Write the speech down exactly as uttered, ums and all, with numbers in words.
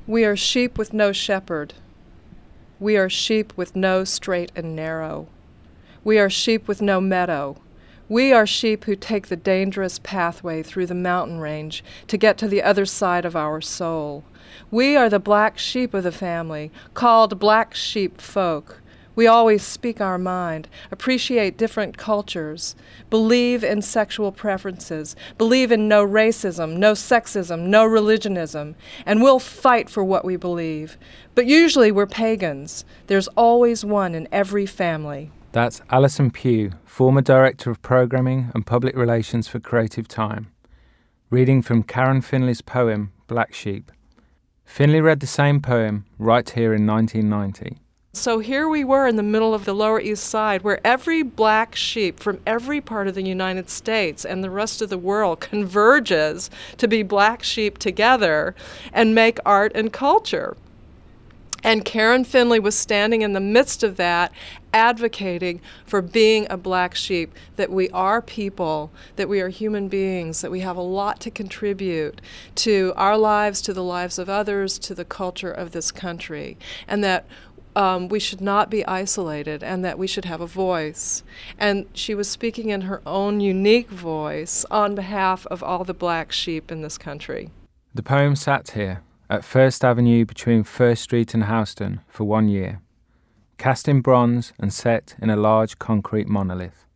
We are sheep with no shepherd. We are sheep with no straight and narrow. We are sheep with no meadow. We are sheep who take the dangerous pathway through the mountain range to get to the other side of our soul. We are the black sheep of the family, called black sheep folk. We always speak our mind, appreciate different cultures, believe in sexual preferences, believe in no racism, no sexism, no religionism, and we'll fight for what we believe. But usually we're pagans. There's always one in every family. That's Alison Pugh, former Director of Programming and Public Relations for Creative Time, reading from Karen Finley's poem, Black Sheep. Finley read the same poem right here in nineteen ninety. So here we were in the middle of the Lower East Side, where every black sheep from every part of the United States and the rest of the world converges to be black sheep together and make art and culture. And Karen Finley was standing in the midst of that, advocating for being a black sheep, that we are people, that we are human beings, that we have a lot to contribute to our lives, to the lives of others, to the culture of this country, and that Um, we should not be isolated and that we should have a voice. And she was speaking in her own unique voice on behalf of all the black sheep in this country. The poem sat here at First Avenue between First Street and Houston for one year, cast in bronze and set in a large concrete monolith.